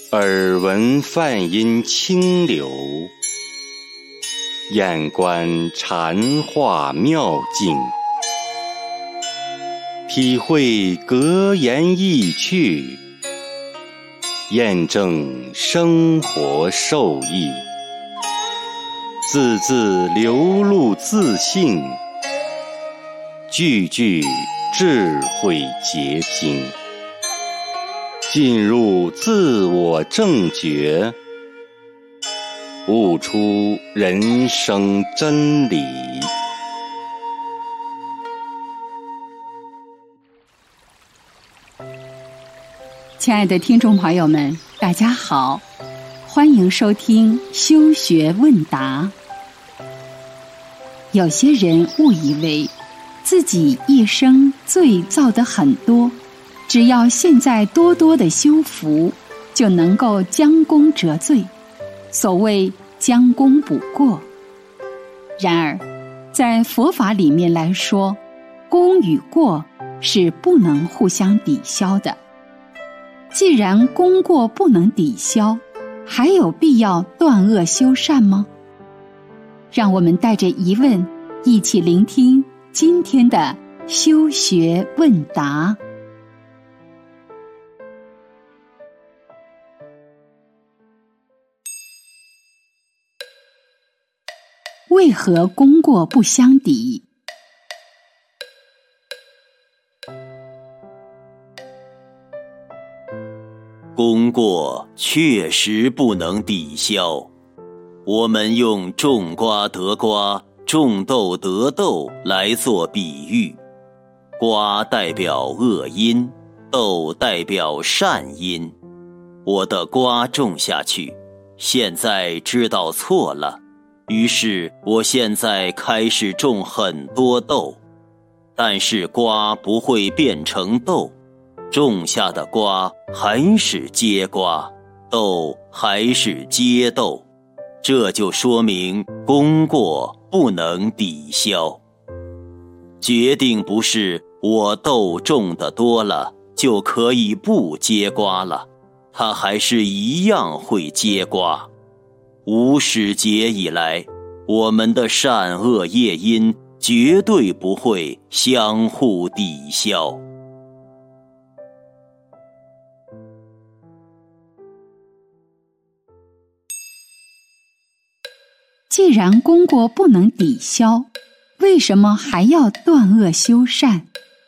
耳闻梵音清流，眼观禅化妙境，体会格言意趣，验证生活受益，字字流露自信，句句智慧结晶，进入自我正觉，悟出人生真理。 亲爱的听众朋友们，大家好，欢迎收听修学问答。有些人误以为自己一生罪造得很多，只要现在多多的修福，就能够将功折罪，所谓将功补过。然而在佛法里面来说，功与过是不能互相抵消的。既然功过不能抵消，还有必要断恶修善吗？让我们带着疑问，一起聆听今天的修学问答。为何功过不相抵？ 功过确实不能抵消。我们用种瓜得瓜，种豆得豆来做比喻，瓜代表恶因，豆代表善因。我的瓜种下去，现在知道错了，于是我现在开始种很多豆，但是瓜不会变成豆，种下的瓜还是结瓜，豆还是结豆，这就说明功过不能抵消。决定不是我豆种的多了就可以不结瓜了，它还是一样会结瓜。无始劫以来，我们的善恶业因绝对不会相互抵消。 既然功过不能抵消，为什么还要断恶修善？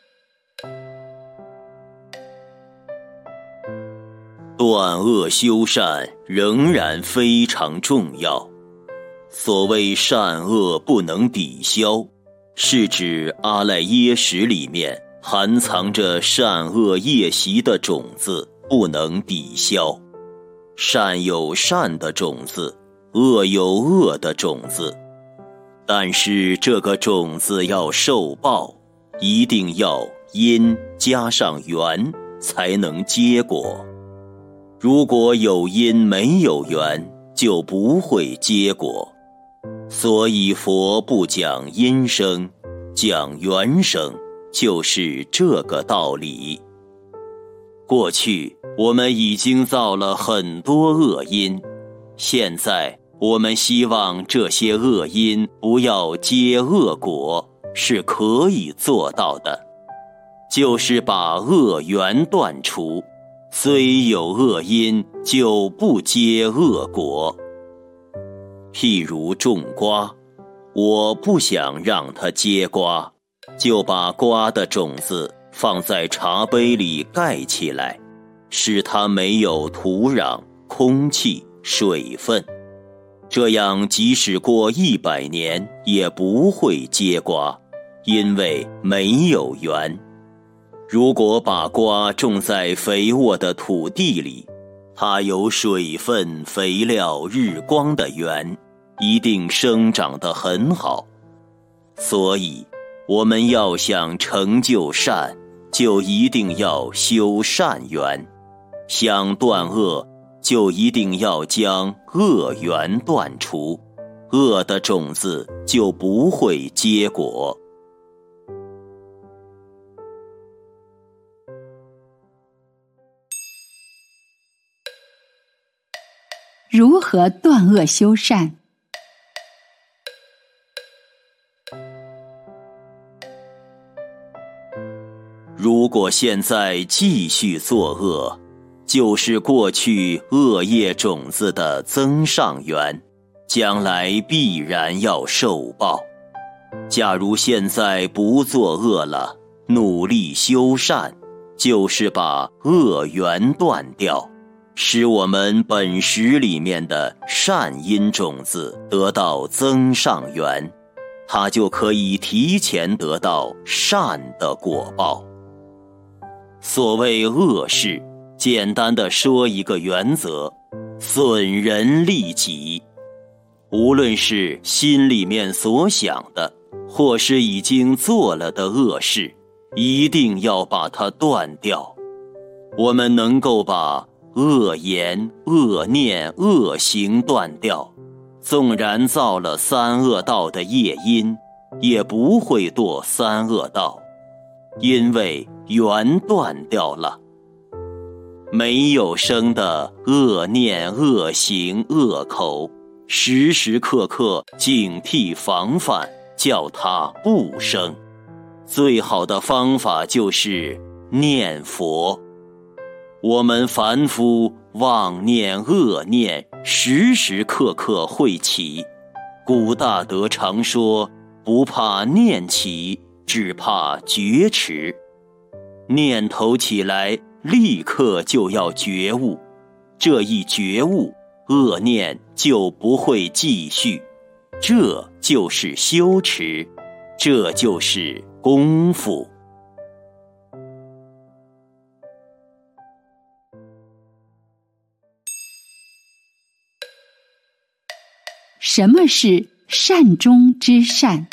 断恶修善仍然非常重要。所谓善恶不能抵消，是指阿赖耶识里面含藏着善恶业习的种子不能抵消。善有善的种子，恶有恶的种子，但是这个种子要受报，一定要因加上缘才能结果。如果有因没有缘，就不会结果。所以佛不讲因生，讲缘生，就是这个道理。过去我们已经造了很多恶因，现在我们希望这些恶因不要结恶果，是可以做到的，就是把恶缘断除，虽有恶因就不结恶果。譬如种瓜，我不想让它结瓜，就把瓜的种子放在茶杯里盖起来，使它没有土壤、空气、水分，这样即使过100年也不会结瓜，因为没有缘。如果把瓜种在肥沃的土地里，它有水分、肥料、日光的缘，一定生长得很好。所以我们要想成就善，就一定要修善缘，想断恶，就一定要将恶缘断除，恶的种子就不会结果。 如何断恶修善？ 如果现在继续作恶，就是过去恶业种子的增上缘，将来必然要受报。假如现在不作恶了，努力修善，就是把恶缘断掉，使我们本识里面的善因种子得到增上缘，它就可以提前得到善的果报。所谓恶事，简单的说一个原则：损人利己。无论是心里面所想的，或是已经做了的恶事，一定要把它断掉。我们能够把恶言、恶念、恶行断掉，纵然造了三恶道的业因，也不会堕三恶道，因为缘断掉了。没有生的恶念、恶行、恶口，时时刻刻警惕防范，叫它不生。最好的方法就是念佛。我们凡夫妄念恶念时时刻刻会起，古大德常说，不怕念起，只怕觉迟。念头起来，立刻就要觉悟，这一觉悟，恶念就不会继续，这就是修持，这就是功夫。 什么是善中之善？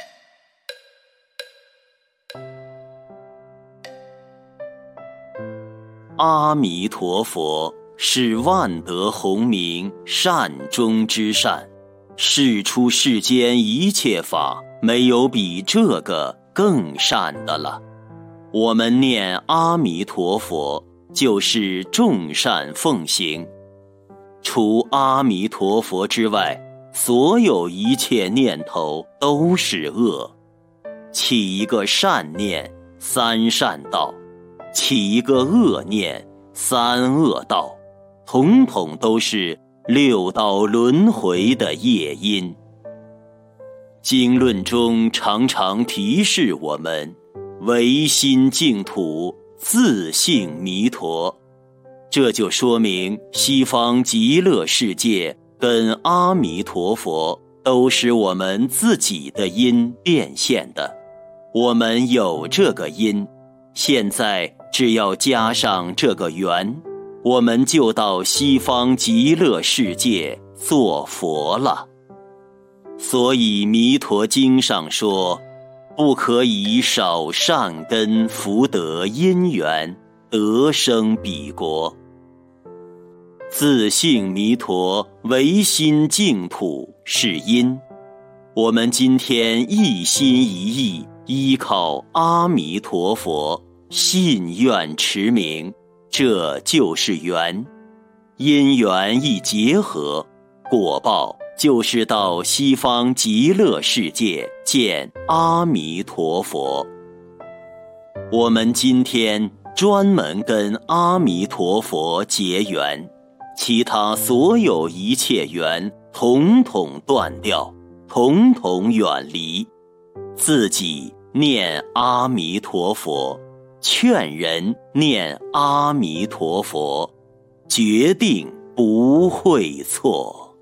阿弥陀佛是万德洪名，善中之善，世出世间一切法，没有比这个更善的了。我们念阿弥陀佛，就是众善奉行。除阿弥陀佛之外，所有一切念头都是恶。起一个善念，三善道；起一个恶念，三恶道，统统都是六道轮回的业因。经论中常常提示我们，唯心净土，自性弥陀。这就说明西方极乐世界跟阿弥陀佛都是我们自己的因变现的。我们有这个因，现在只要加上这个缘，我们就到西方极乐世界做佛了。所以弥陀经上说，不可以少善根福德因缘，得生彼国。自性弥陀，唯心净土是因。我们今天一心一意依靠阿弥陀佛，信愿持名，这就是缘。因缘一结合，果报就是到西方极乐世界见阿弥陀佛。我们今天专门跟阿弥陀佛结缘，其他所有一切缘统统断掉，统统远离，自己念阿弥陀佛，劝人念阿弥陀佛，决定不会错。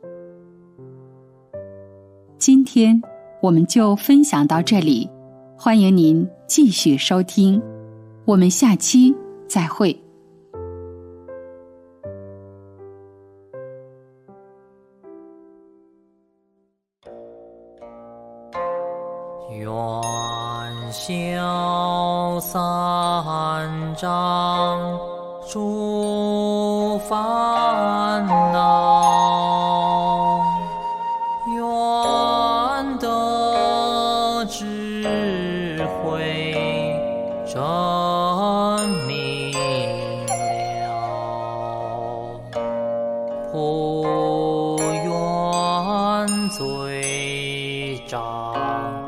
今天我们就分享到这里，欢迎您继续收听，我们下期再会。 愿消三障诸烦恼，愿得智慧真明了，菩非常。